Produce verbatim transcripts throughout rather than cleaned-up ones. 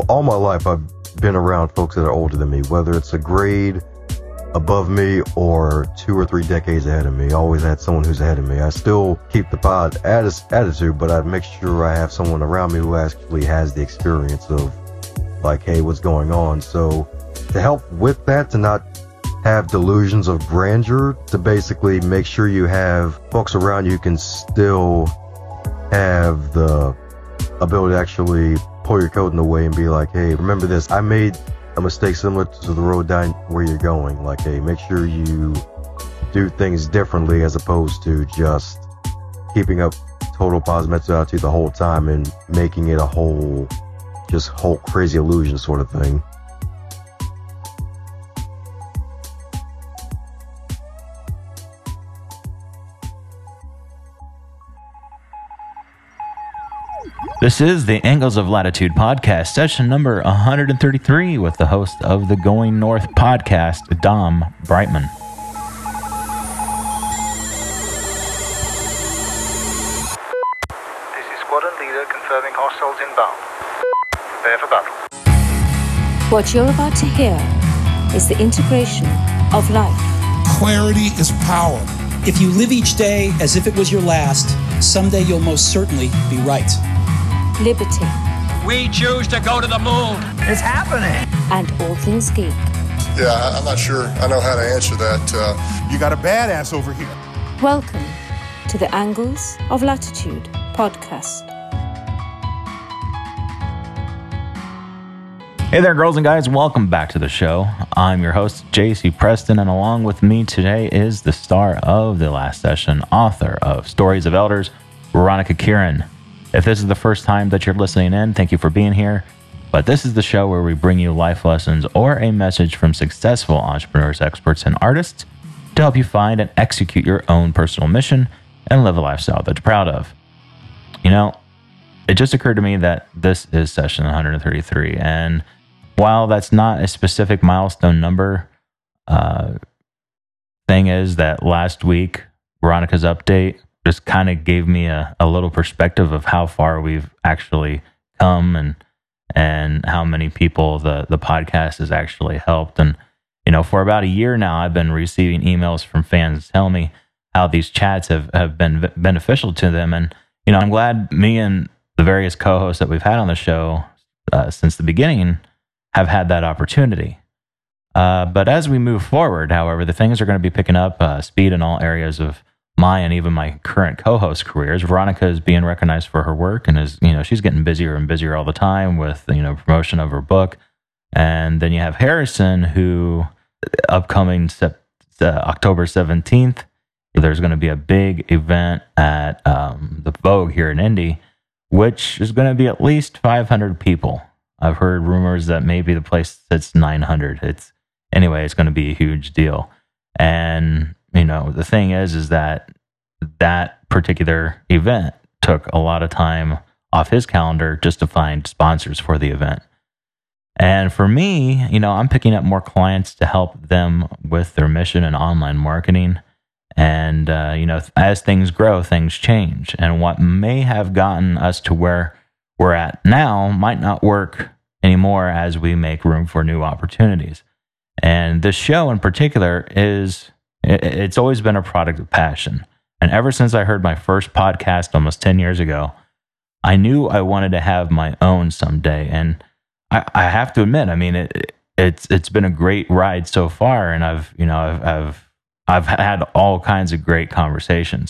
all my life I've been around folks that are older than me, whether it's a grade above me or two or three decades ahead of me. I always had someone who's ahead of me. I still keep the pod atti- attitude, but I make sure I have someone around me who actually has the experience of like, hey, what's going on? So to help with that, to not have delusions of grandeur, to basically make sure you have folks around you who can still have the ability to actually pull your coat in the way and be like, hey, remember this, I made a mistake similar to the road down where you're going. Like, hey, make sure you do things differently as opposed to just keeping up total positive mental attitude the whole time and making it a whole, just whole crazy illusion sort of thing. This is the Angles of Latitude podcast, session number one hundred thirty-three, with the host of the Going North podcast, Dom Brightman. This is squadron leader confirming hostiles inbound. Prepare for battle. What you're about to hear is the integration of life. Clarity is power. If you live each day as if it was your last, someday you'll most certainly be right. Liberty. We choose to go to the moon. It's happening. And all things geek. Yeah, I'm not sure I know how to answer that. Uh, you got a badass over here. Welcome to the Angles of Latitude podcast. Hey there, girls and guys. Welcome back to the show. I'm your host, J C Preston, and along with me today is the star of the last session, author of Stories of Elders, Veronica Kieran. If this is the first time that you're listening in, thank you for being here. But this is the show where we bring you life lessons or a message from successful entrepreneurs, experts, and artists to help you find and execute your own personal mission and live a lifestyle that you're proud of. You know, it just occurred to me that this is session one hundred thirty-three, and while that's not a specific milestone number, uh, thing is that last week, Veronica's update just kind of gave me a, a little perspective of how far we've actually come and and how many people the, the podcast has actually helped. And, you know, for about a year now, I've been receiving emails from fans telling me how these chats have, have been v- beneficial to them. And, you know, I'm glad me and the various co-hosts that we've had on the show uh, since the beginning have had that opportunity. Uh, but as we move forward, however, the things are going to be picking up uh, speed in all areas of my and even my current co-host careers. Veronica is being recognized for her work and is, you know, she's getting busier and busier all the time with, you know, promotion of her book. And then you have Harrison, who upcoming sep- uh, October seventeenth, there's going to be a big event at um, the Vogue here in Indy, which is going to be at least five hundred people. I've heard rumors that maybe the place sits nine hundred. It's anyway, it's going to be a huge deal. And you know, the thing is, is that that particular event took a lot of time off his calendar just to find sponsors for the event. And for me, you know, I'm picking up more clients to help them with their mission and online marketing. And, uh, you know, as things grow, things change. And what may have gotten us to where we're at now might not work anymore as we make room for new opportunities. And this show in particular is... it's always been a product of passion. And ever since I heard my first podcast almost ten years ago, I knew I wanted to have my own someday. And I, I have to admit, I mean, it, it's it's been a great ride so far. And I've, you know, I've, I've, I've had all kinds of great conversations.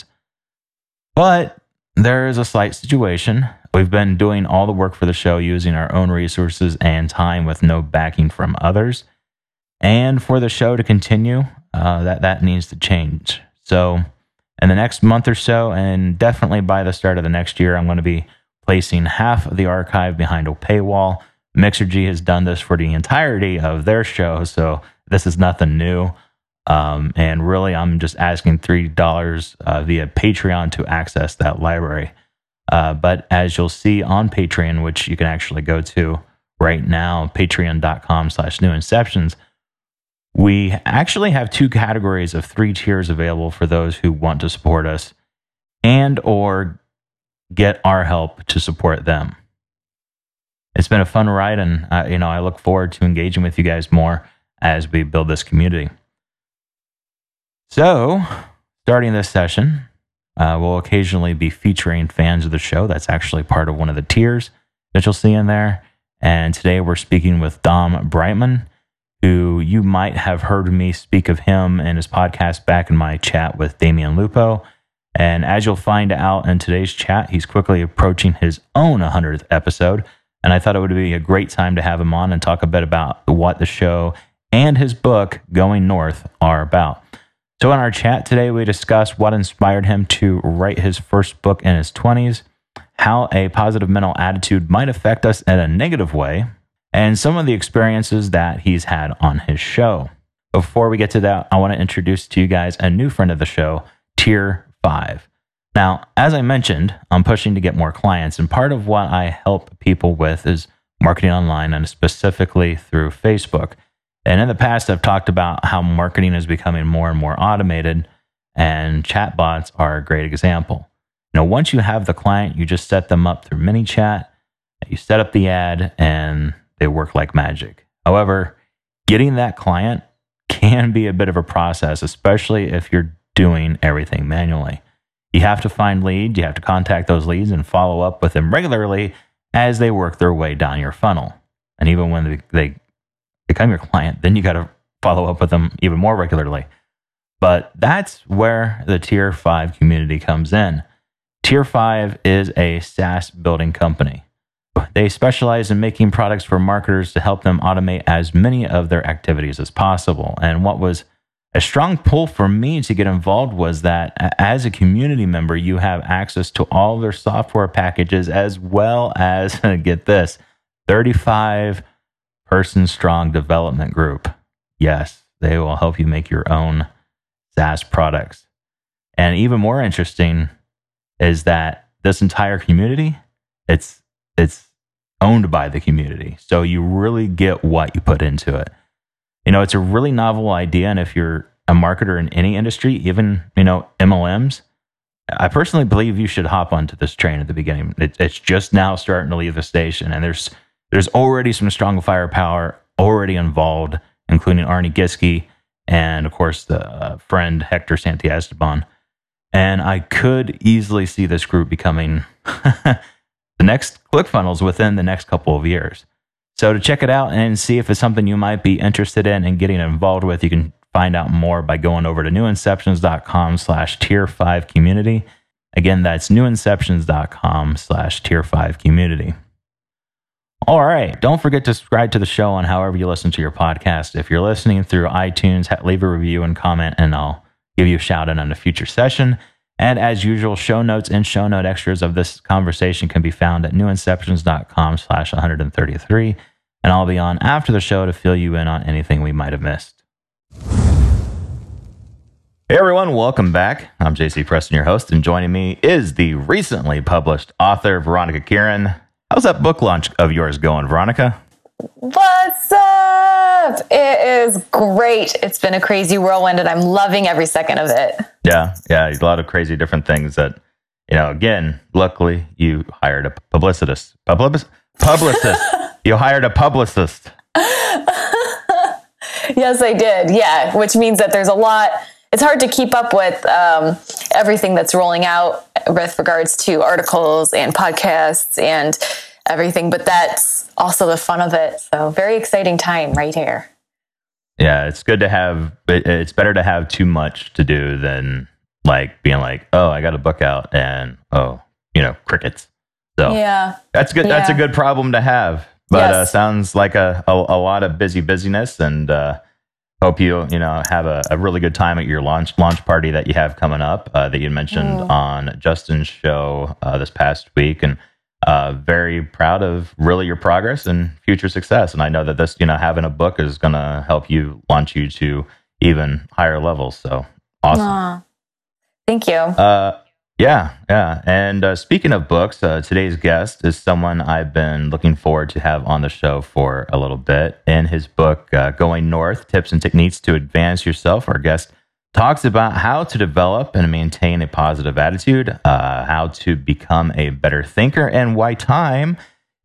But there is a slight situation. We've been doing all the work for the show using our own resources and time with no backing from others. And for the show to continue, Uh, that that needs to change. So in the next month or so, and definitely by the start of the next year, I'm going to be placing half of the archive behind a paywall. Mixergy has done this for the entirety of their show, so this is nothing new. Um, and really, I'm just asking three dollars uh, via Patreon to access that library. Uh, but as you'll see on Patreon, which you can actually go to right now, patreon.com slash new inceptions, we actually have two categories of three tiers available for those who want to support us and or get our help to support them. it's been a fun ride, and uh, you know, I look forward to engaging with you guys more as we build this community. So, starting this session, uh, we'll occasionally be featuring fans of the show. That's actually part of one of the tiers that you'll see in there. And today we're speaking with Dom Brightman, who you might have heard me speak of him in his podcast back in my chat with Damian Lupo. And as you'll find out in today's chat, he's quickly approaching his own one hundredth episode. And I thought it would be a great time to have him on and talk a bit about what the show and his book, Going North, are about. So in our chat today, we discussed what inspired him to write his first book in his twenties, how a positive mental attitude might affect us in a negative way, and some of the experiences that he's had on his show. Before we get to that, I want to introduce to you guys a new friend of the show, Tier five. Now, as I mentioned, I'm pushing to get more clients, and part of what I help people with is marketing online, and specifically through Facebook. And in the past, I've talked about how marketing is becoming more and more automated, and chatbots are a great example. You know, once you have the client, you just set them up through ManyChat, you set up the ad, and they work like magic. However, getting that client can be a bit of a process, especially if you're doing everything manually. You have to find leads, you have to contact those leads and follow up with them regularly as they work their way down your funnel. And even when they, they become your client, then you got to follow up with them even more regularly. But that's where the Tier five community comes in. Tier five is a SaaS building company. They specialize in making products for marketers to help them automate as many of their activities as possible. And what was a strong pull for me to get involved was that as a community member, you have access to all their software packages, as well as, get this, thirty-five person strong development group. Yes, they will help you make your own SaaS products. And even more interesting is that this entire community, it's it's owned by the community. So you really get what you put into it. You know, it's a really novel idea, and if you're a marketer in any industry, even, you know, M L Ms, I personally believe you should hop onto this train at the beginning. It, it's just now starting to leave the station, and there's there's already some strong firepower already involved, including Arnie Giske and, of course, the uh, friend Hector Santiesteban. And I could easily see this group becoming the next ClickFunnels within the next couple of years. So to check it out and see if it's something you might be interested in and getting involved with, you can find out more by going over to newinceptions.com slash tier five community. Again, that's newinceptions.com slash tier five community. All right. Don't forget to subscribe to the show on however you listen to your podcast. If you're listening through iTunes, leave a review and comment, and I'll give you a shout out on a future session. And as usual, show notes and show note extras of this conversation can be found at newinceptions.com slash 133. And I'll be on after the show to fill you in on anything we might have missed. Hey everyone, welcome back. I'm J C Preston, your host, and joining me is the recently published author, Veronica Kieran. How's that book launch of yours going, Veronica? What's up? It is great. It's been a crazy whirlwind, and I'm loving every second of it. Yeah, yeah, a lot of crazy different things that, you know, again, luckily you hired a publicist. Public, publicist. You hired a publicist. Yes, I did. Yeah, which means that there's a lot. It's hard to keep up with um, everything that's rolling out with regards to articles and podcasts and everything, but that's also the fun of it. So very exciting time right here. Yeah, it's good to have, it's better to have too much to do than like being like, oh, I got a book out and, oh, you know, crickets. So yeah, that's good. Yeah. That's a good problem to have, but yes. uh, sounds like a, a, a lot of busy busyness, and uh, hope you, you know, have a, a really good time at your launch launch party that you have coming up uh, that you mentioned mm. on Justin's show uh, this past week. And uh, very proud of really your progress and future success. And I know that this, you know, having a book is going to help you launch you to even higher levels. So awesome. Aww. Thank you. Uh, yeah, yeah. And uh, speaking of books, uh, today's guest is someone I've been looking forward to have on the show for a little bit. In his book, uh, Going North, Tips and Techniques to Advance Yourself, our guest talks about how to develop and maintain a positive attitude, uh, how to become a better thinker, and why time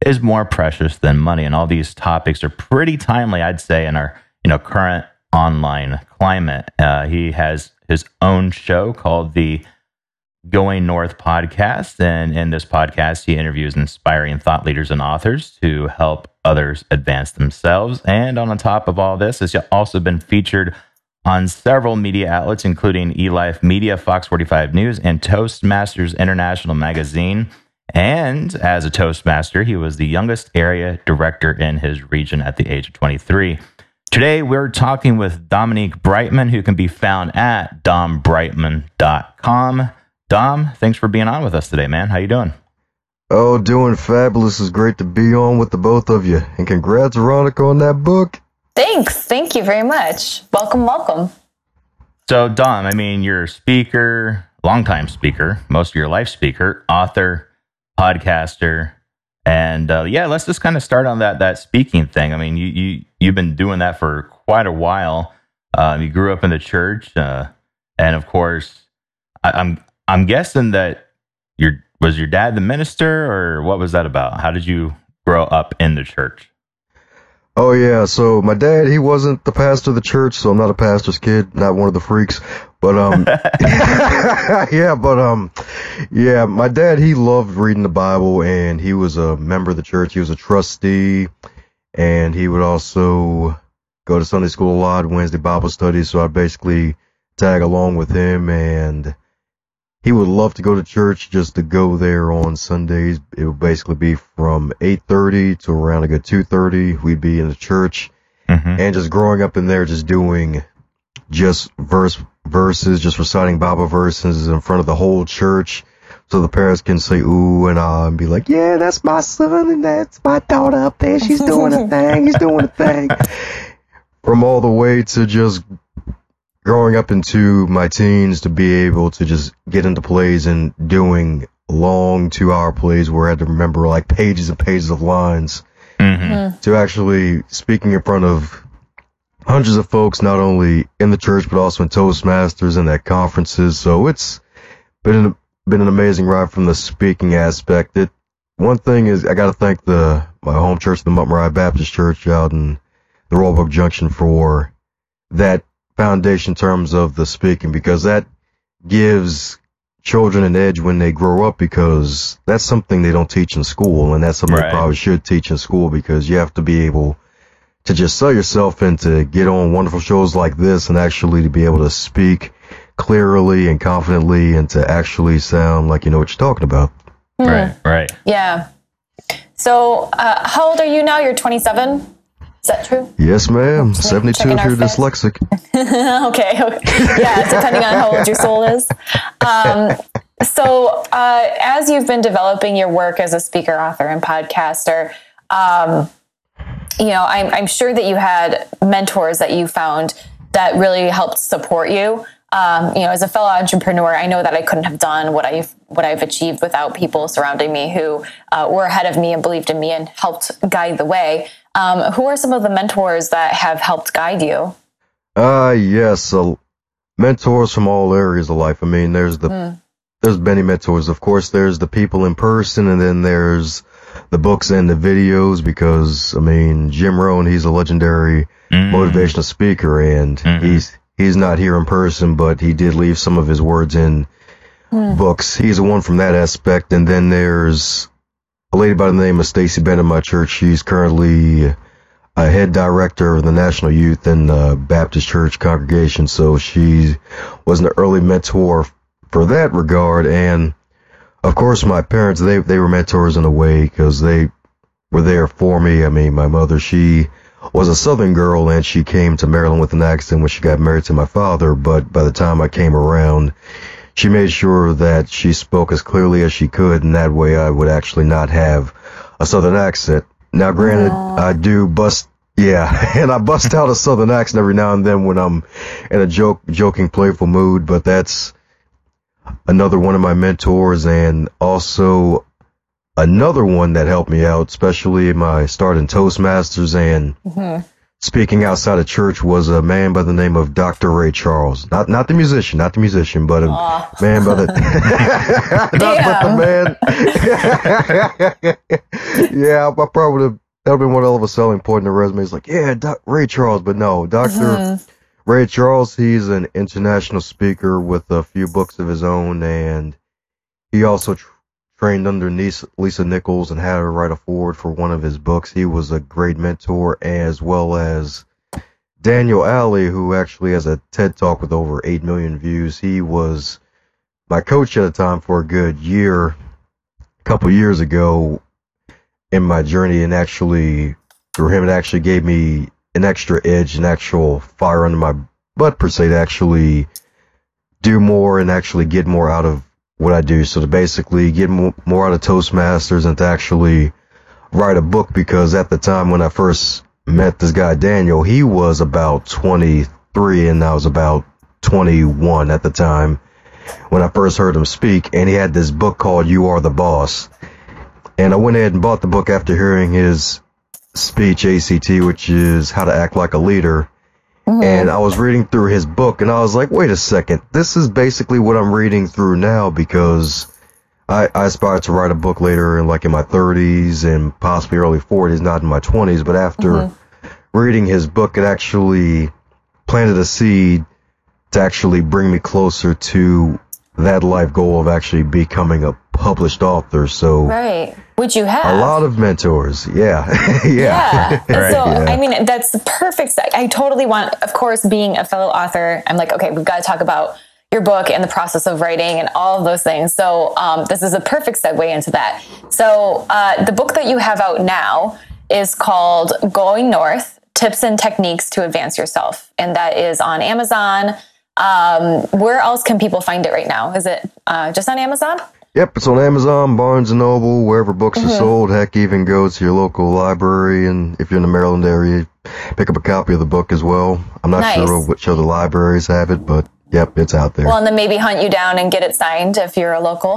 is more precious than money. And all these topics are pretty timely, I'd say, in our you know current online climate. Uh, he has his own show called the Going North podcast. And in this podcast, he interviews inspiring thought leaders and authors to help others advance themselves. And on top of all this, has also been featured on several media outlets, including eLife Media, Fox forty-five News, and Toastmasters International Magazine. And as a Toastmaster, he was the youngest area director in his region at the age of twenty-three. Today, we're talking with Dominique Brightman, who can be found at dom brightman dot com. Dom, thanks for being on with us today, man. How you doing? Oh, doing fabulous. It's great to be on with the both of you. And congrats, Veronica, on that book. Thanks. Thank you very much. Welcome, welcome. So, Dom, I mean, you're a speaker, longtime speaker, most of your life speaker, author, podcaster, and uh, yeah, let's just kind of start on that that speaking thing. I mean, you you you've been doing that for quite a while. Uh, you grew up in the church, uh, and of course, I, I'm I'm guessing that your was your dad the minister, or what was that about? How did you grow up in the church? Oh, yeah. So my dad, he wasn't the pastor of the church, so I'm not a pastor's kid, not one of the freaks. But, um, yeah, but, um, yeah, my dad, he loved reading the Bible, and he was a member of the church. He was a trustee, and he would also go to Sunday school a lot, Wednesday Bible studies. So I basically tag along with him, and he would love to go to church just to go there on Sundays. It would basically be from eight thirty to around a good two thirty. We'd be in the church, mm-hmm. and just growing up in there, just doing just verse verses, just reciting Bible verses in front of the whole church, so the parents can say ooh and ah and be like, yeah, that's my son and that's my daughter up there. She's doing a thing. He's doing a thing. From all the way to just growing up into my teens to be able to just get into plays and doing long two-hour plays where I had to remember like pages and pages of lines, mm-hmm. to actually speaking in front of hundreds of folks, not only in the church but also in Toastmasters and at conferences. So it's been an, been an amazing ride from the speaking aspect. It one thing is I got to thank the my home church, the Montmoriah Baptist Church out in the Roebuck Junction, for that foundation in terms of the speaking, because that gives children an edge when they grow up, because that's something they don't teach in school, and that's something right. they probably should teach in school, because you have to be able to just sell yourself and to get on wonderful shows like this and actually to be able to speak clearly and confidently and to actually sound like you know what you're talking about. Hmm. Right, right. Yeah. So uh, how old are you now? You're twenty-seven? Is that true? Yes, ma'am. seventy-two if you're dyslexic. Okay. Yeah, depending on how old your soul is. Um, so uh, as you've been developing your work as a speaker, author, and podcaster, um, you know, I'm, I'm sure that you had mentors that you found that really helped support you. Um, you know, as a fellow entrepreneur, I know that I couldn't have done what I've what I've achieved without people surrounding me who uh, were ahead of me and believed in me and helped guide the way. Um, who are some of the mentors that have helped guide you? Uh, yes, uh, mentors from all areas of life. I mean, there's the mm. there's many mentors. Of course, there's the people in person, and then there's the books and the videos, because, I mean, Jim Rohn, he's a legendary mm. motivational speaker, and mm-hmm. he's he's not here in person, but he did leave some of his words in mm. books. He's the one from that aspect. And then there's a lady by the name of Stacy Bennett in my church. She's currently a head director of the National Youth and uh, Baptist Church congregation. So she was an early mentor for that regard. And of course, my parents, they, they were mentors in a way, because they were there for me. I mean, my mother, she was a Southern girl, and she came to Maryland with an accent when she got married to my father. But by the time I came around, she made sure that she spoke as clearly as she could, and that way I would actually not have a Southern accent. Now, granted, Aww. I do bust, yeah, and I bust out a Southern accent every now and then when I'm in a joke, joking, playful mood, but that's another one of my mentors, and also another one that helped me out, especially in my start in Toastmasters and mm-hmm. speaking outside of church was a man by the name of Doctor Ray Charles. Not not the musician, not the musician, but a Aww. man by the not but the man. Yeah, I, I probably would have. That would have been one hell of a selling point in the resume. It's like, yeah, Doc, Ray Charles, but no, Doctor Mm-hmm. Ray Charles. He's an international speaker with a few books of his own, and he also tr- trained under Lisa, Lisa Nichols and had her write a foreword for one of his books. He was a great mentor, as well as Daniel Alley, who actually has a TED Talk with over eight million views. He was my coach at the time for a good year, a couple years ago in my journey, and actually, through him, it actually gave me an extra edge, an actual fire under my butt, per se, to actually do more and actually get more out of what I do. So to basically get more, more out of Toastmasters and to actually write a book, because at the time when I first met this guy, Daniel, he was about twenty-three and I was about twenty-one at the time when I first heard him speak, and he had this book called You Are the Boss. And I went ahead and bought the book after hearing his speech, A C T, which is How to Act Like a Leader. Mm-hmm. And I was reading through his book, and I was like, wait a second, this is basically what I'm reading through now, because I, I aspire to write a book later, in like in my thirties and possibly early forties, not in my twenties. But after mm-hmm. reading his book, it actually planted a seed to actually bring me closer to that life goal of actually becoming a published author. So right, which you have a lot of mentors. Yeah. yeah. Yeah. Right. So, yeah. I mean, that's the perfect. I totally want, of course, being a fellow author, I'm like, okay, we've got to talk about your book and the process of writing and all of those things. So um, this is a perfect segue into that. So uh, the book that you have out now is called Going North, Tips and Techniques to Advance Yourself. And that is on Amazon. Um, where else can people find it right now? Is it uh, just on Amazon? Yep, it's on Amazon, Barnes and Noble, wherever books mm-hmm. are sold. Heck, even go to your local library, and if you're in the Maryland area, pick up a copy of the book as well. I'm not nice. sure which other libraries have it, but yep, it's out there. Well, and then maybe hunt you down and get it signed if you're a local.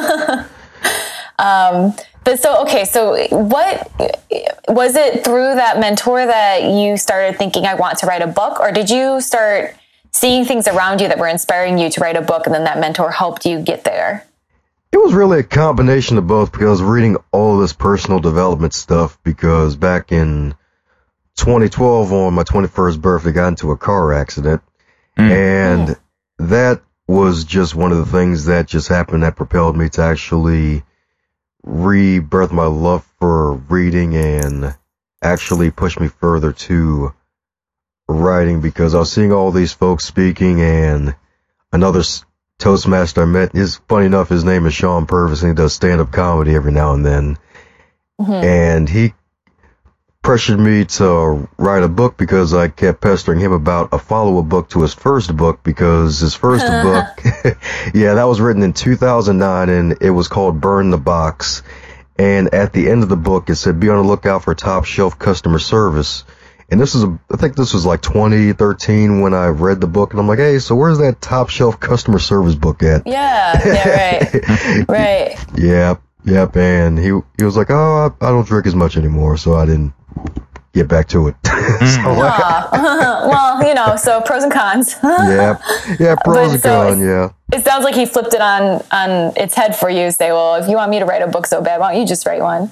um, but so, okay, so what, was it through that mentor that you started thinking, I want to write a book, or did you start seeing things around you that were inspiring you to write a book, and then that mentor helped you get there? It was really a combination of both, because I was reading all this personal development stuff, because back in twenty twelve, on my twenty-first birthday, I got into a car accident, mm. and mm. that was just one of the things that just happened that propelled me to actually rebirth my love for reading and actually push me further to writing, because I was seeing all these folks speaking, and another Toastmaster I met, is funny enough, his name is Sean Purvis, and he does stand-up comedy every now and then. Mm-hmm. And he pressured me to write a book, because I kept pestering him about a follow-up book to his first book, because his first book, yeah, that was written in two thousand nine, and it was called Burn the Box. And at the end of the book, it said, be on the lookout for top-shelf customer service. And this is, a, I think this was like twenty thirteen when I read the book, and I'm like, hey, so where's that top shelf customer service book at? Yeah, yeah, right, right. Yep, yep. And he he was like, oh, I, I don't drink as much anymore, so I didn't get back to it. so, like, well, you know, so pros and cons. yeah, yeah, pros and so cons. Yeah. It sounds like he flipped it on on its head for you. Say, well, if you want me to write a book so bad, why don't you just write one?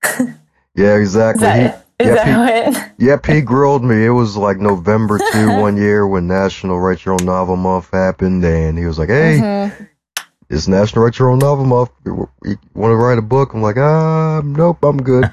Yeah, exactly. Is that, he, is yep, that he, what? Yep, he grilled me. It was like November second one year when National Write Your Own Novel Month happened, and he was like, hey, mm-hmm. it's National Write Your Own Novel Month. You want to write a book? I'm like, ah, nope, I'm good.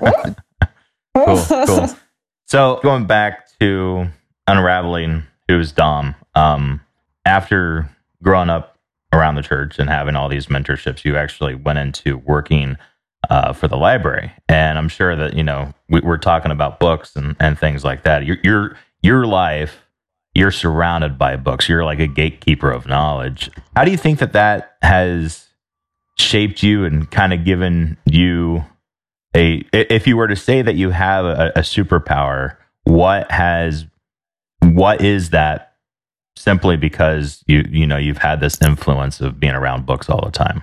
Cool, cool. So going back to unraveling who's Dom, um, after growing up around the church and having all these mentorships, you actually went into working uh, for the library. And I'm sure that, you know, we, we're talking about books and, and things like that. Your, your, your life, you're surrounded by books. You're like a gatekeeper of knowledge. How do you think that that has shaped you and kind of given you a, if you were to say that you have a, a superpower, what has, what is that, simply because you, you know, you've had this influence of being around books all the time?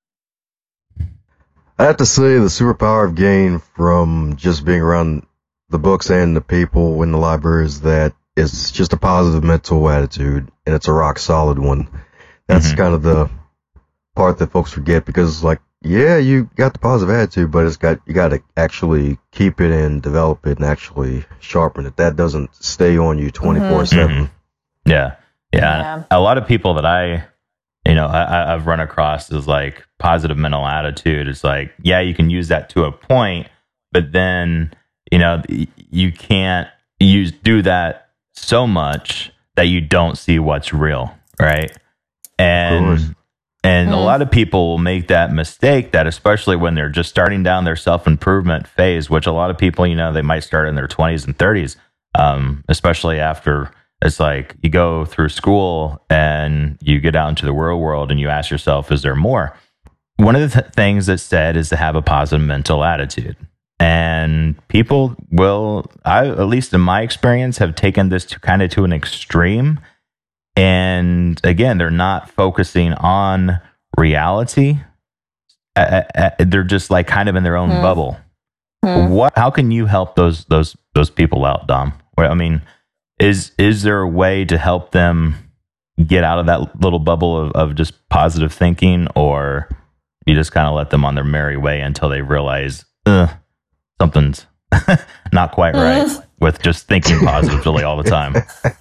I have to say the superpower I've gained from just being around the books and the people in the library is that it's just a positive mental attitude, and it's a rock solid one. That's mm-hmm. kind of the part that folks forget, because, like, yeah, you got the positive attitude, but it's got you got to actually keep it and develop it and actually sharpen it. That doesn't stay on you twenty-four seven. Mm-hmm. Yeah. yeah, yeah. A lot of people that I, you know, I, I've run across is like positive mental attitude. It's like, yeah, you can use that to a point, but then, you know, you can't use do that so much that you don't see what's real, right? And and mm. a lot of people will make that mistake, that especially when they're just starting down their self-improvement phase, which a lot of people, you know, they might start in their twenties and thirties, um, especially after it's like you go through school and you get out into the real world and you ask yourself, is there more? One of the th- things that's said is to have a positive mental attitude. And people will, I, at least in my experience, have taken this to kind of to an extreme. And again, they're not focusing on reality. Uh, uh, they're just like kind of in their own mm. bubble. Mm. What? How can you help those those those people out, Dom? I mean, is is there a way to help them get out of that little bubble of, of just positive thinking, or you just kind of let them on their merry way until they realize uh, something's not quite right mm. with just thinking positively all the time?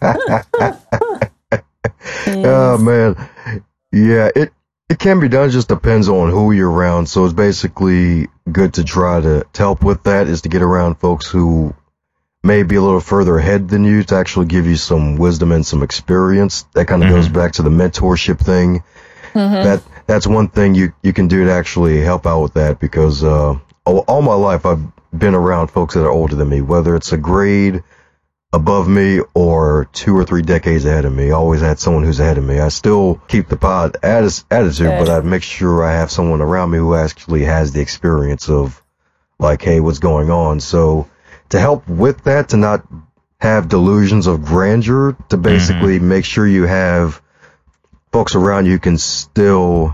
Oh man, yeah, it it can be done. It just depends on who you're around. So it's basically good to try to, to help with that, is to get around folks who may be a little further ahead than you, to actually give you some wisdom and some experience. That kind of mm-hmm. goes back to the mentorship thing. Mm-hmm. That that's one thing you you can do to actually help out with that, because uh, all, all my life I've been around folks that are older than me, whether it's a grade above me or two or three decades ahead of me. I always had someone who's ahead of me. I still keep the pod atti- attitude, Good. but I make sure I have someone around me who actually has the experience of, like, hey, what's going on? So to help with that, to not have delusions of grandeur, to basically mm-hmm. make sure you have folks around you who can still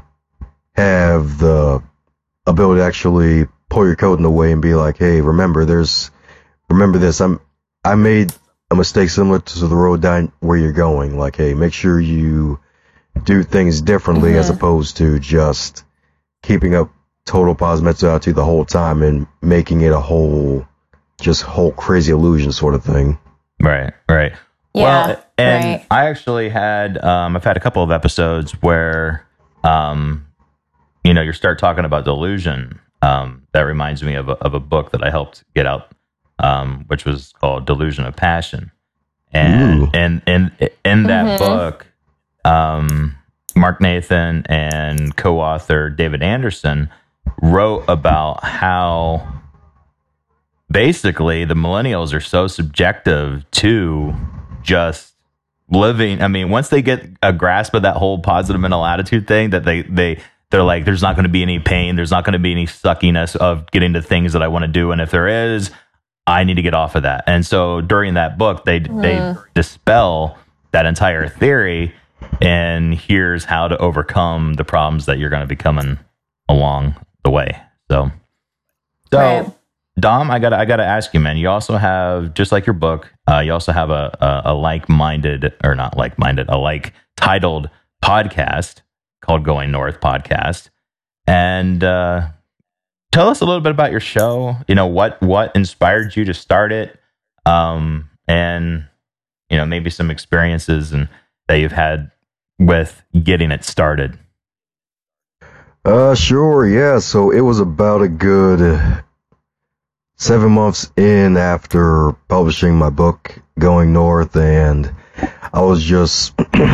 have the ability to actually pull your coat in the way and be like, hey, remember, there's, remember this, I'm, I made a mistake similar to the road down where you're going. Like, hey, make sure you do things differently mm-hmm. as opposed to just keeping up total positive mentality the whole time and making it a whole, just whole crazy illusion sort of thing. Right, right. Yeah, well, and right. I actually had, um, I've had a couple of episodes where, um, you know, you start talking about delusion. Um, that reminds me of a, of a book that I helped get out, um, which was called Delusion of Passion. And Ooh. and in in that mm-hmm. book, um, Mark Nathan and co-author David Anderson wrote about how basically the millennials are so subjective to just living. I mean, once they get a grasp of that whole positive mental attitude thing, that they they they're like, there's not going to be any pain, there's not going to be any suckiness of getting to things that I want to do, and if there is, I need to get off of that. And so during that book, they mm. they dispel that entire theory, and here's how to overcome the problems that you're going to be coming along the way. So, so right. Dom, I got I got to ask you, man. You also have, just like your book, uh, you also have a, a, a like-minded, or not like-minded, a like-titled podcast called Going North Podcast, and uh, tell us a little bit about your show. You know, what what inspired you to start it, um, and you know, maybe some experiences and that you've had with getting it started. Uh, sure, yeah. So it was about a good uh, seven months in after publishing my book, Going North, and I was just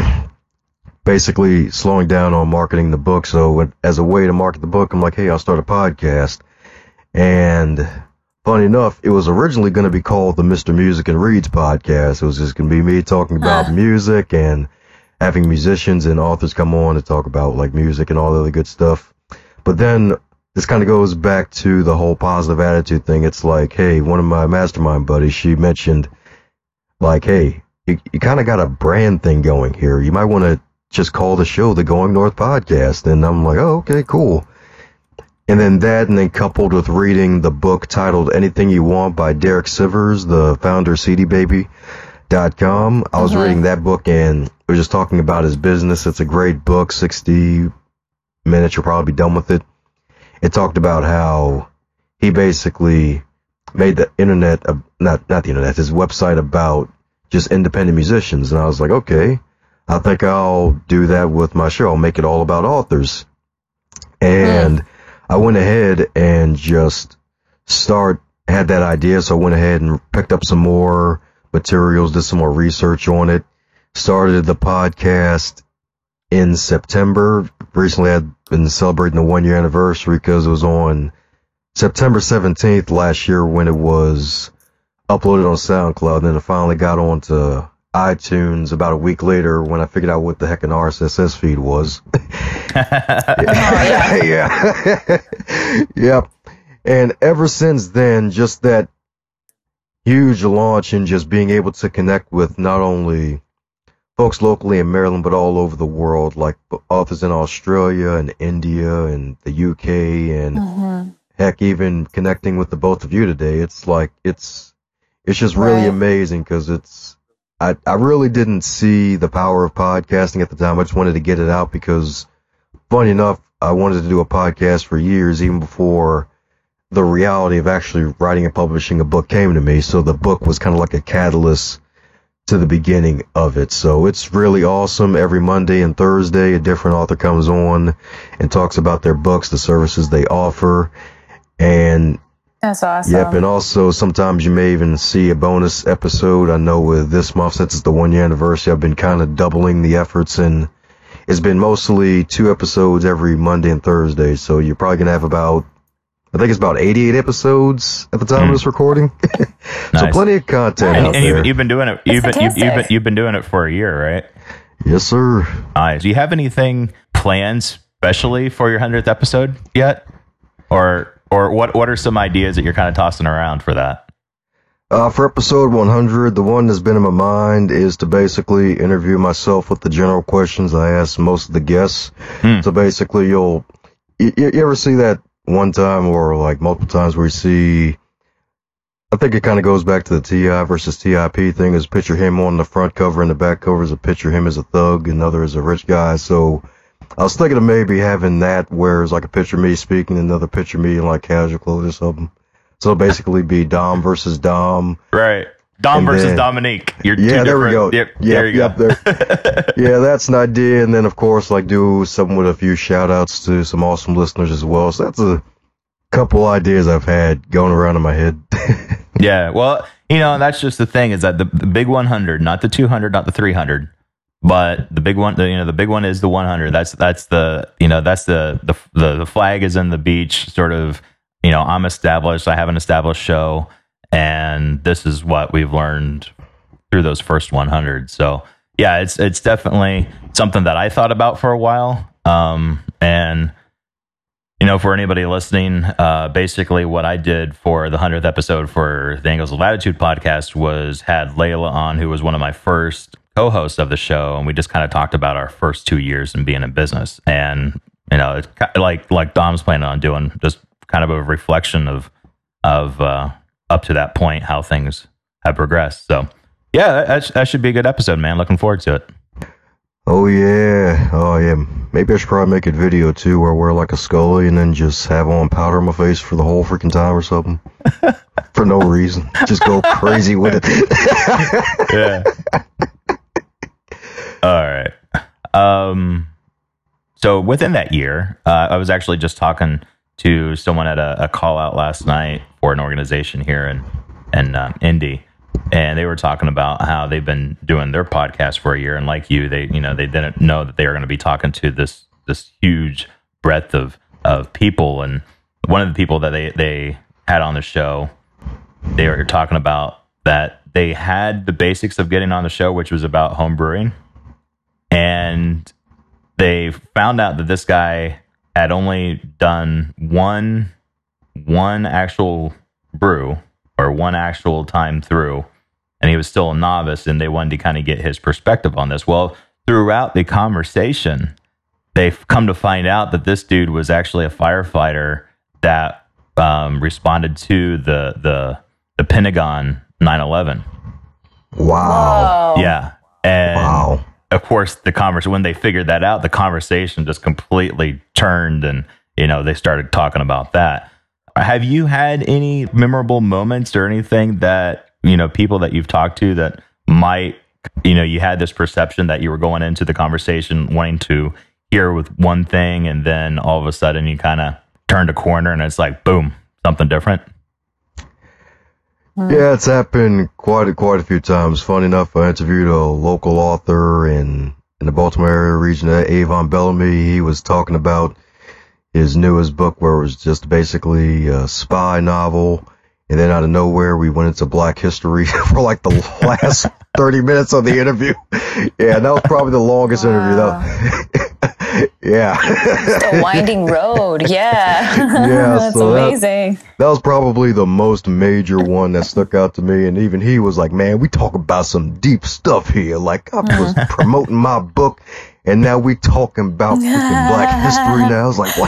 basically slowing down on marketing the book. So as a way to market the book, I'm like, hey, I'll start a podcast. And funny enough, it was originally going to be called the Mister Music and Reads podcast. It was just going to be me talking about uh. music and having musicians and authors come on to talk about like music and all the other good stuff. But then this kind of goes back to the whole positive attitude thing. It's like, hey, one of my mastermind buddies, she mentioned like, hey, you, you kind of got a brand thing going here. You might want to just call the show the Going North Podcast. And I'm like, oh, okay, cool. And then that, and then coupled with reading the book titled Anything You Want by Derek Sivers, the founder of C D Baby dot com. I was mm-hmm. reading that book, and it was just talking about his business. It's a great book, sixty minutes, you'll probably be done with it. It talked about how he basically made the internet, uh, not not the internet, his website about just independent musicians. And I was like, okay, I think I'll do that with my show. I'll make it all about authors. And mm. I went ahead and just start, had that idea, so I went ahead and picked up some more materials, did some more research on it, started the podcast in September. Recently I'd been celebrating the one year anniversary because it was on September seventeenth last year when it was uploaded on SoundCloud, and then it finally got onto iTunes about a week later when I figured out what the heck an R S S feed was. yeah. yeah. Yep. And ever since then, just that huge launch and just being able to connect with not only folks locally in Maryland, but all over the world, like authors in Australia and India and the U K and mm-hmm. heck, even connecting with the both of you today. It's like, it's, it's just really right. amazing because it's, I, I really didn't see the power of podcasting at the time. I just wanted to get it out because, funny enough, I wanted to do a podcast for years, even before the reality of actually writing and publishing a book came to me. So the book was kind of like a catalyst to the beginning of it. So it's really awesome. Every Monday and Thursday, a different author comes on and talks about their books, the services they offer. And that's awesome. Yep, and also sometimes you may even see a bonus episode. I know with this month, since it's the one year anniversary, I've been kind of doubling the efforts, and it's been mostly two episodes every Monday and Thursday. So you're probably going to have about, I think it's about eighty-eight episodes at the time mm. of this recording. So nice. Plenty of content and, out and there. You've, you've been doing it. You've been, you've, you've, been, you've been doing it for a year, right? Yes, sir. Nice. Do you have anything planned specially for your hundredth episode yet? Or or what what are some ideas that you're kind of tossing around for that? Uh, for episode one hundred, the one that's been in my mind is to basically interview myself with the general questions I ask most of the guests. Hmm. So basically, you'll you, you ever see that one time or like multiple times where you see, I think it kind of goes back to the T I versus T I P thing, is picture him on the front cover and the back cover is a picture him as a thug, another as a rich guy. So I was thinking of maybe having that where it's like a picture of me speaking, another picture of me in like casual clothes or something. So basically be Dom versus Dom. Right. Dom versus then, Dominique. You're yeah, there we go. Yep, yep, there you yep, go. There. Yeah, that's an idea. And then, of course, like do something with a few shout outs to some awesome listeners as well. So that's a couple ideas I've had going around in my head. Yeah. Well, you know, that's just the thing is that the, the big one hundred, not the two hundred, not the three hundred. But the big one, the, you know, the big one is the one hundred. That's that's the, you know, that's the, the the the flag is in the beach. Sort of, you know, I'm established. I have an established show, and this is what we've learned through those first one hundred. So yeah, it's it's definitely something that I thought about for a while. Um, and you know, for anybody listening, uh, basically what I did for the hundredth episode for the Angles of Latitude podcast was had Layla on, who was one of my first co-host of the show, and we just kind of talked about our first two years in being in business, and you know, it's like like Dom's planning on doing, just kind of a reflection of of uh, up to that point how things have progressed. So yeah, that, that should be a good episode, man. Looking forward to it. Oh yeah, oh yeah. Maybe I should probably make a video too where I wear like a Scully and then just have on powder on my face for the whole freaking time or something. For no reason, just go crazy with it. Yeah. All right. Um, so within that year, uh, I was actually just talking to someone at a, a call out last night for an organization here in, in um, Indy. And they were talking about how they've been doing their podcast for a year. And like you, they, you know, they didn't know that they were going to be talking to this, this huge breadth of, of people. And one of the people that they, they had on the show, they were talking about that they had the basics of getting on the show, which was about home brewing. And they found out that this guy had only done one, one actual brew or one actual time through, and he was still a novice, and they wanted to kind of get his perspective on this. Well, throughout the conversation, they've come to find out that this dude was actually a firefighter that um, responded to the the the Pentagon nine eleven. Wow. Whoa. Yeah. And Wow. of course, the convers when they figured that out, the conversation just completely turned, and you know they started talking about that. Have you had any memorable moments or anything that you know people that you've talked to that might you know you had this perception that you were going into the conversation wanting to hear with one thing, and then all of a sudden you kind of turned a corner and it's like boom, something different? Yeah, it's happened quite a, quite a few times. Funny enough, I interviewed a local author in, in the Baltimore area region, Avon Bellamy. He was talking about his newest book where it was just basically a spy novel. And then out of nowhere, we went into Black history for like the last thirty minutes of the interview. Yeah, that was probably the longest wow. interview, though. Yeah. Just a winding road. Yeah. Yeah. That's so amazing. That, that was probably the most major one that stuck out to me. And even he was like, man, we talk about some deep stuff here. Like, I was promoting my book, and now we talking about freaking Black history now. I was like,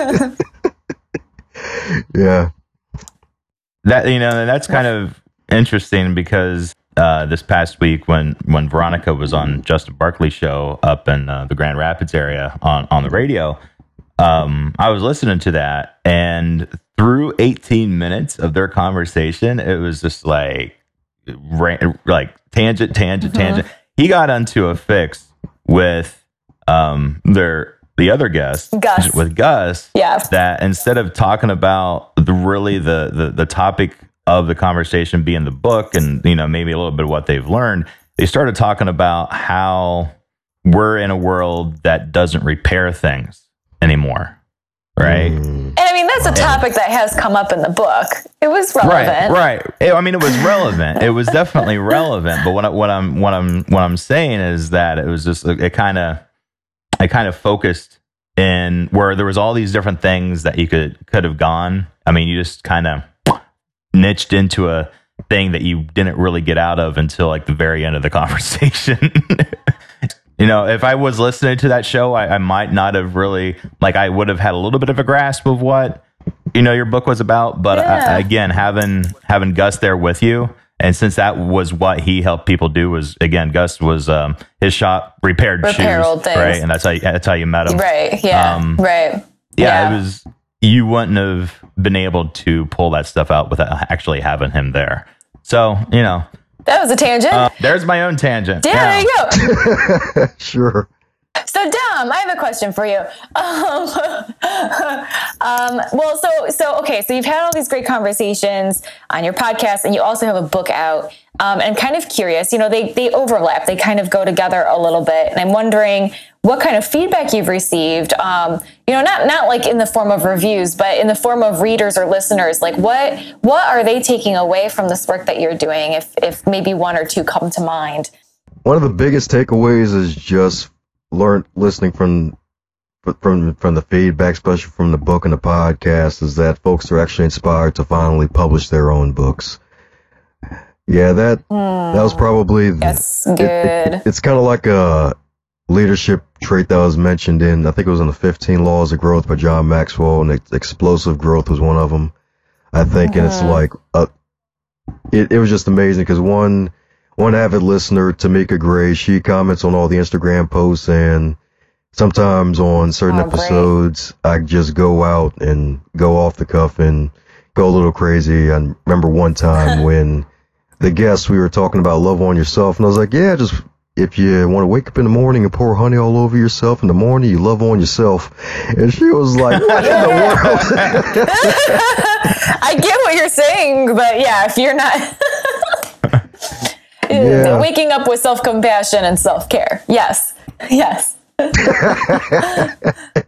what? Yeah. That, you know, that's kind of interesting because uh, this past week when, when Veronica was on Justin Barkley's show up in uh, the Grand Rapids area on, on the radio, um, I was listening to that, and through eighteen minutes of their conversation, it was just like, ran, like tangent, tangent, mm-hmm. tangent. He got into a fix with um, their the other guest, Gus. with Gus, yeah. that instead of talking about the really the, the the topic of the conversation being the book and you know maybe a little bit of what they've learned, they started talking about how we're in a world that doesn't repair things anymore, right? Mm. And I mean that's a topic that has come up in the book. It was relevant, right? Right. It, I mean, it was relevant. It was definitely relevant. But what I, what I'm what I'm what I'm saying is that it was just it kind of. I kind of focused in where there was all these different things that you could could have gone. I mean, you just kind of niched into a thing that you didn't really get out of until like the very end of the conversation. You know, if I was listening to that show, I, I might not have really like I would have had a little bit of a grasp of what you know your book was about. But yeah. I, again, having having Gus there with you. And since that was what he helped people do, was again, Gus was um, his shop repaired Repair shoes, old things. right? And that's how you, that's how you met him, right? Yeah, um, right. Yeah, yeah, it was. You wouldn't have been able to pull that stuff out without actually having him there. So you know, that was a tangent. Uh, there's my own tangent. Yeah, yeah. there you go. Sure. So, Dom, I have a question for you. Um, um, well, so, so, okay, so you've had all these great conversations on your podcast, and you also have a book out. Um, and I'm kind of curious, you know, they, they overlap, they kind of go together a little bit. And I'm wondering what kind of feedback you've received, um, you know, not, not like in the form of reviews, but in the form of readers or listeners. Like what, what are they taking away from this work that you're doing? If, if maybe one or two come to mind. One of the biggest takeaways is just learn listening from from from the feedback, especially from the book and the podcast, is that folks are actually inspired to finally publish their own books. Yeah, that mm, that was probably the, that's good. It, it, it's kind of like a leadership trait that was mentioned in, I think it was in the fifteen Laws of Growth by John Maxwell, and ex- explosive growth was one of them, I think. Mm-hmm. And it's like uh, it it was just amazing because one. One avid listener, Tamika Gray, she comments on all the Instagram posts, and sometimes on certain oh, episodes, I just go out and go off the cuff and go a little crazy. I remember one time when the guests, we were talking about love on yourself, and I was like, yeah, just if you want to wake up in the morning and pour honey all over yourself in the morning, you love on yourself. And she was like, what in the world? I get what you're saying, but yeah, if you're not... Yeah. Waking up with self-compassion and self-care. Yes. Yes. that.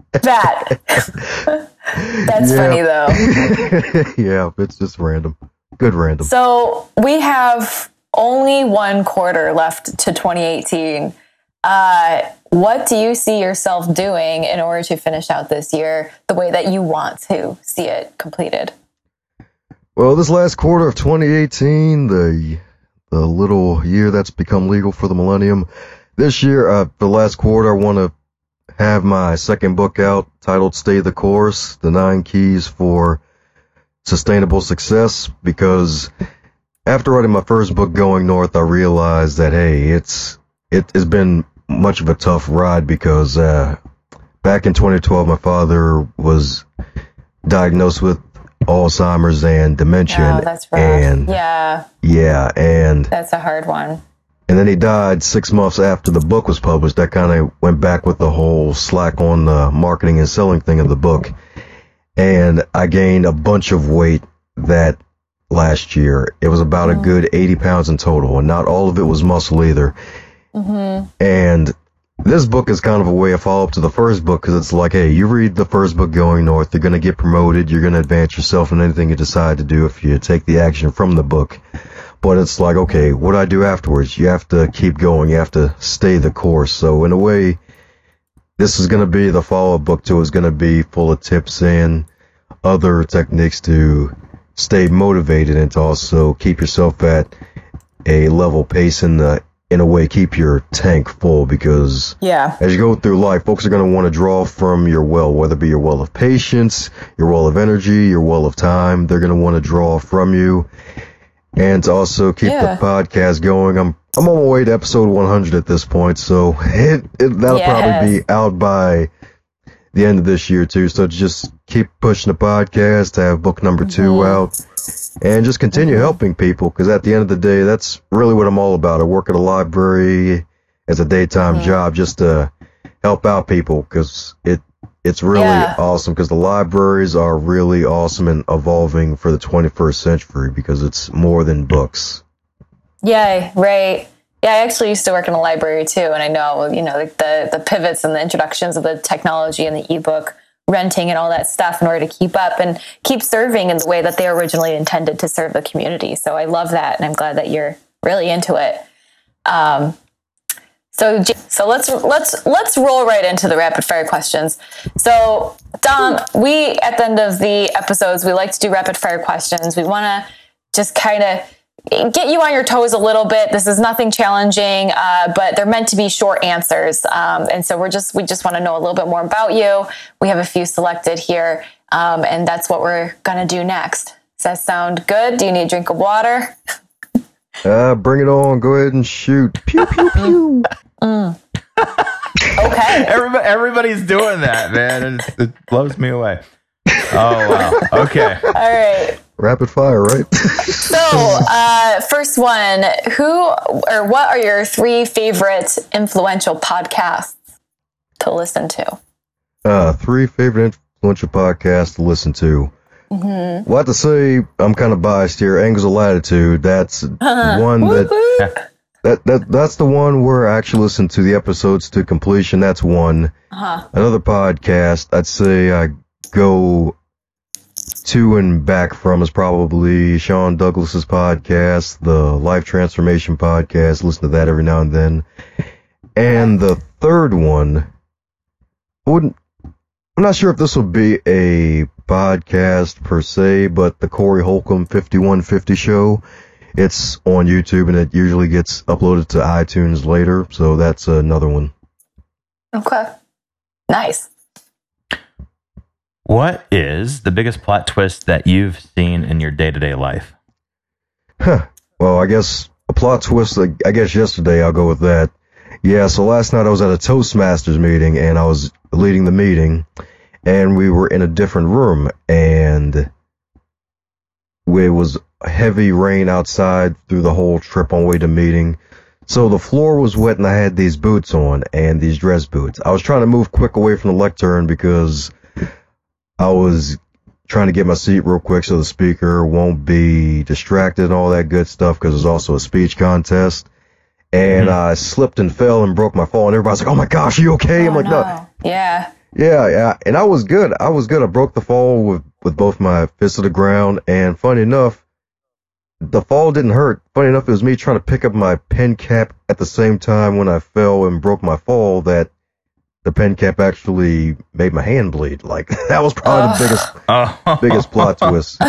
That's yeah. funny, though. Yeah, it's just random. Good random. So we have only one quarter left to twenty eighteen. Uh, what do you see yourself doing in order to finish out this year the way that you want to see it completed? Well, this last quarter of twenty eighteen, the... the little year that's become legal for the millennium. This year, uh, the last quarter, I want to have my second book out titled Stay the Course, the nine keys for sustainable success, because after writing my first book, Going North, I realized that, hey, it's it has been much of a tough ride, because uh, back in twenty twelve, my father was diagnosed with Alzheimer's and dementia. Oh, that's rough. And yeah. Yeah, and that's a hard one. And then he died six months after the book was published. That kind of went back with the whole slack on the marketing and selling thing of the book. And I gained a bunch of weight that last year. It was about mm-hmm. a good eighty pounds in total, and not all of it was muscle either. Mm-hmm. And this book is kind of a way of follow-up to the first book, because it's like, hey, you read the first book, Going North, you're going to get promoted, you're going to advance yourself in anything you decide to do if you take the action from the book. But it's like, okay, what do I do afterwards? You have to keep going. You have to stay the course. So in a way, this is going to be the follow-up book to it. It's going to be full of tips and other techniques to stay motivated and to also keep yourself at a level pace and, uh, in a way, keep your tank full, because yeah. as you go through life, folks are going to want to draw from your well, whether it be your well of patience, your well of energy, your well of time. They're going to want to draw from you. And to also keep yeah. the podcast going. I'm I'm on my way to episode one hundred at this point, so it, it that'll yes. probably be out by the end of this year too. So just keep pushing the podcast, to have book number two mm-hmm. out, and just continue mm-hmm. helping people, because at the end of the day, that's really what I'm all about. I work at a library as a daytime mm-hmm. job just to help out people, because it it's really yeah. awesome, because the libraries are really awesome and evolving for the twenty-first century, because it's more than books. Yeah, right. Yeah, I actually used to work in a library too, and I know, you know, like the, the pivots and the introductions of the technology and the ebook renting and all that stuff in order to keep up and keep serving in the way that they originally intended to serve the community. So I love that, and I'm glad that you're really into it. Um, So, so let's let's let's roll right into the rapid fire questions. So, Dom, we at the end of the episodes, we like to do rapid fire questions. We want to just kind of get you on your toes a little bit. This is nothing challenging, uh, but they're meant to be short answers. Um, and so we're just we just want to know a little bit more about you. We have a few selected here, um, and that's what we're gonna do next. Does that sound good? Do you need a drink of water? Uh, bring it on. Go ahead and shoot. Pew, pew, pew. Mm. Okay. Everybody, everybody's doing that, man. It, it blows me away. Oh, wow. Okay. All right. Rapid fire, right? So, uh, first one, who or what are your three favorite influential podcasts to listen to? Uh, three favorite influential podcasts to listen to. Mm-hmm. Well, I have to say, I'm kind of biased here. Angles of Latitude, that's uh-huh. one that... That that that's the one where I actually listen to the episodes to completion. That's one. Uh-huh. Another podcast I'd say I go to and back from is probably Sean Douglas's podcast, the Life Transformation Podcast. Listen to that every now and then. And the third one, I wouldn't. I'm not sure if this will be a podcast per se, but the Corey Holcomb fifty-one fifty show. It's on YouTube, and it usually gets uploaded to iTunes later, so that's another one. Okay. Nice. What is the biggest plot twist that you've seen in your day-to-day life? Huh. Well, I guess a plot twist, like, I guess yesterday, I'll go with that. Yeah, so last night I was at a Toastmasters meeting, and I was leading the meeting, and we were in a different room, and it was heavy rain outside through the whole trip on way to meeting. So the floor was wet, and I had these boots on and these dress boots. I was trying to move quick away from the lectern because I was trying to get my seat real quick so the speaker won't be distracted and all that good stuff, because there's also a speech contest. And mm-hmm. I slipped and fell and broke my fall, and everybody's like, "Oh my gosh, are you okay?" Oh, I'm like, no. "No." Yeah. Yeah, yeah. And I was good. I was good. I broke the fall with, with both my fists to the ground, and funny enough, the fall didn't hurt. Funny enough, it was me trying to pick up my pen cap at the same time when I fell and broke my fall that the pen cap actually made my hand bleed. Like, that was probably oh. the biggest oh. biggest plot twist.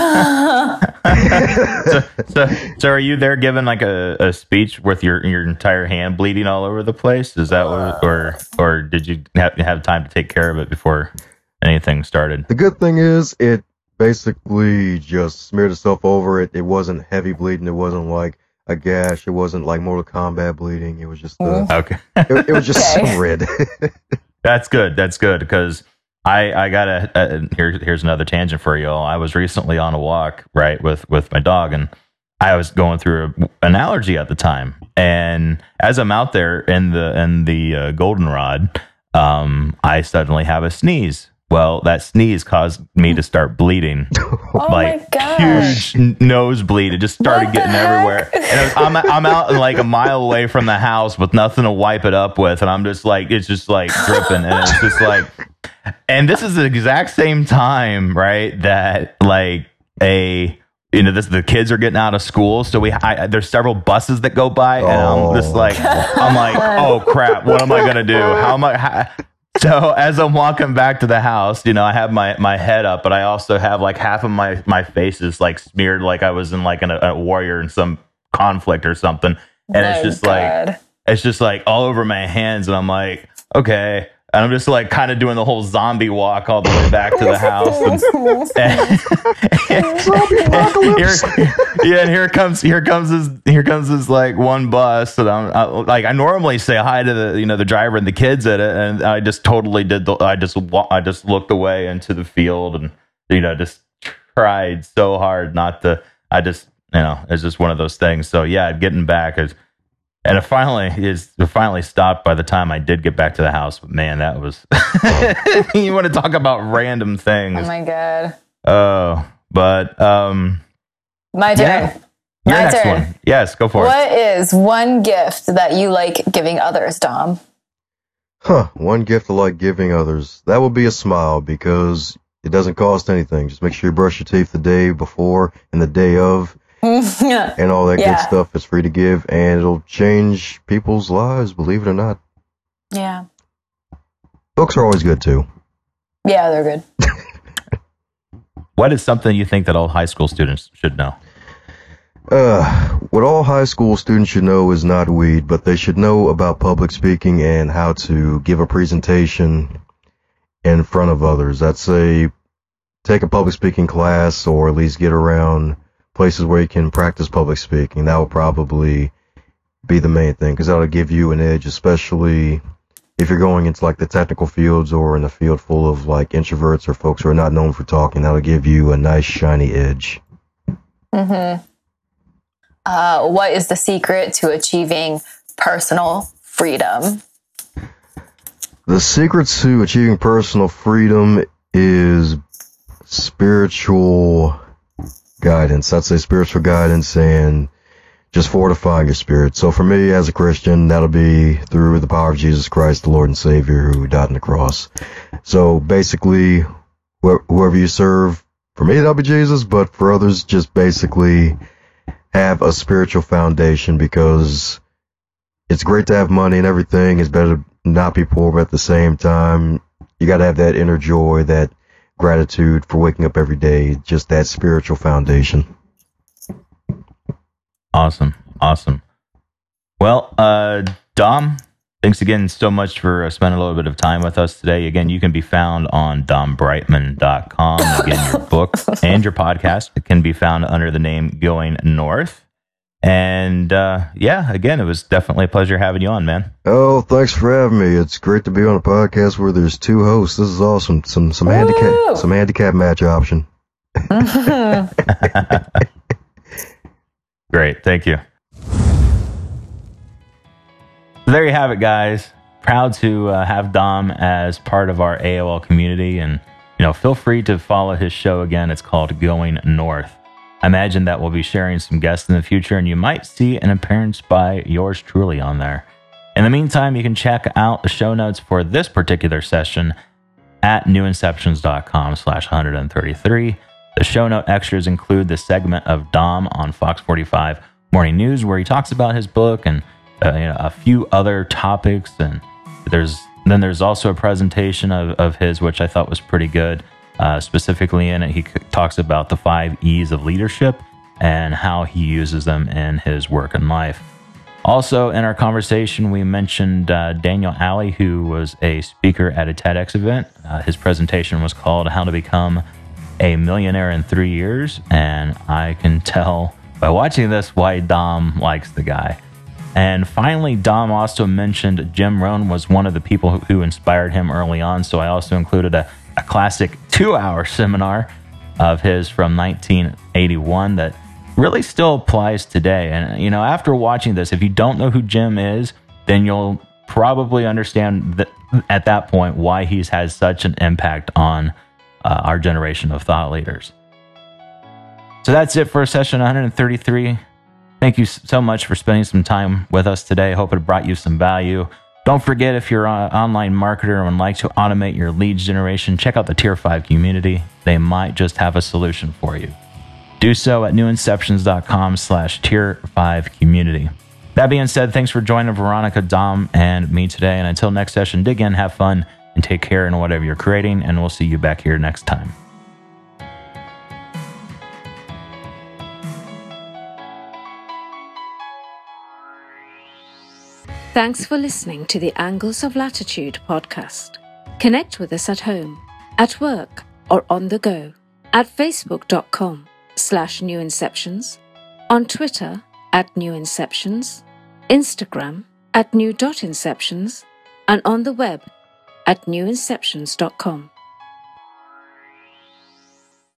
so, so, so are you there giving like a, a speech with your your entire hand bleeding all over the place? Is that what, or or did you have, have time to take care of it before anything started? The good thing is it basically just smeared itself over it. It wasn't heavy bleeding. It wasn't like a gash. It wasn't like Mortal Kombat bleeding. It was just uh, okay. it, it was just Okay. some red. That's good. That's good because I I got a, a here. Here's another tangent for y'all. I was recently on a walk right with with my dog, and I was going through a, an allergy at the time. And as I'm out there in the in the uh, goldenrod, um, I suddenly have a sneeze. Well, that sneeze caused me to start bleeding. Oh like my gosh. huge n- nosebleed. It just started What the getting heck? everywhere. And it was, I'm I'm out like a mile away from the house with nothing to wipe it up with, and I'm just like it's just like dripping, and it's just like. And this is the exact same time, right? That like a you know this the kids are getting out of school, so we I, there's several buses that go by, and I'm just like I'm like oh crap, what am I gonna do? How am I? How, So as I'm walking back to the house, you know, I have my, my head up, but I also have like half of my, my face is like smeared like I was in like an, a warrior in some conflict or something. And Oh, it's just God. like, it's just like all over my hands. And I'm like, okay. And I'm just like kind of doing the whole zombie walk all the way back to the house. And, and here, yeah, and here comes here comes this here comes this like one bus, and I'm I, like I normally say hi to the you know the driver and the kids at it, and I just totally did the I just wa- I just looked away into the field, and you know just tried so hard not to. I just you know it's just one of those things. So yeah, getting back is. And it finally is it finally stopped by the time I did get back to the house. But man, that was you want to talk about random things. Oh my God. Oh, but um My turn. yeah. Your My next turn. one. Yes, go for it. What is one gift that you like giving others, Dom? Huh. One gift I like giving others. That would be a smile because it doesn't cost anything. Just make sure you brush your teeth the day before and the day of. And all that Yeah. good stuff is free to give, and it'll change people's lives, believe it or not. Yeah. Books are always good, too. Yeah, they're good. What is something you think that all high school students should know? Uh, what all high school students should know is not weed, but they should know about public speaking and how to give a presentation in front of others. I'd say take a public speaking class, or at least get around places where you can practice public speaking. That will probably be the main thing, because that'll give you an edge, especially if you're going into like the technical fields or in a field full of like introverts or folks who are not known for talking. That'll give you a nice shiny edge. Mm-hmm. Uh, what is the secret to achieving personal freedom? The secret to achieving personal freedom is spiritual guidance. I'd say spiritual guidance and just fortifying your spirit. So for me as a Christian, that'll be through the power of Jesus Christ, the Lord and Savior who died on the cross. So basically, wh- whoever you serve, for me that'll be Jesus, but for others, just basically have a spiritual foundation, because it's great to have money and everything. It's better to not be poor, but at the same time, you got to have that inner joy, that gratitude for waking up every day, just that spiritual foundation. Awesome. Awesome. Well, uh, Dom, thanks again so much for uh, spending a little bit of time with us today. Again, you can be found on dom brightman dot com. Again, your book and your podcast can be found under the name Going North. And uh, yeah, again, it was definitely a pleasure having you on, man. Oh, thanks for having me. It's great to be on a podcast where there's two hosts. This is awesome. Some some Woo! handicap some handicap match option. Great. Thank you. So there you have it, guys. Proud to uh, have Dom as part of our A O L community. And, you know, feel free to follow his show again. It's called Going North. I imagine that we'll be sharing some guests in the future, and you might see an appearance by yours truly on there. In the meantime, you can check out the show notes for this particular session at newinceptions.com slash 133. The show note extras include the segment of Dom on Fox forty-five Morning News, where he talks about his book and uh, you know, a few other topics. And there's then there's also a presentation of, of his, which I thought was pretty good. Uh, specifically in it, he c- talks about the five E's of leadership and how he uses them in his work and life. Also, in our conversation, we mentioned uh, Daniel Alley, who was a speaker at a TEDx event. Uh, his presentation was called How to Become a millionaire in three years, and I can tell by watching this why Dom likes the guy. And finally, Dom also mentioned Jim Rohn was one of the people who, who inspired him early on, so I also included a, a classic two-hour seminar of his from nineteen eighty-one that really still applies today. And, you know, after watching this, if you don't know who Jim is, then you'll probably understand that at that point why he's had such an impact on uh, our generation of thought leaders. So that's it for session one thirty-three. Thank you so much for spending some time with us today. I hope it brought you some value. Don't forget, if you're an online marketer and would like to automate your leads generation, check out the Tier five community. They might just have a solution for you. Do so at newinceptions.com slash tier five community. That being said, thanks for joining Veronica, Dom, and me today. And until next session, dig in, have fun, and take care in whatever you're creating. And we'll see you back here next time. Thanks for listening to the Angles of Latitude podcast. Connect with us at home, at work, or on the go at facebook.com slash newinceptions, on Twitter at newinceptions, Instagram at new.inceptions, and on the web at newinceptions dot com.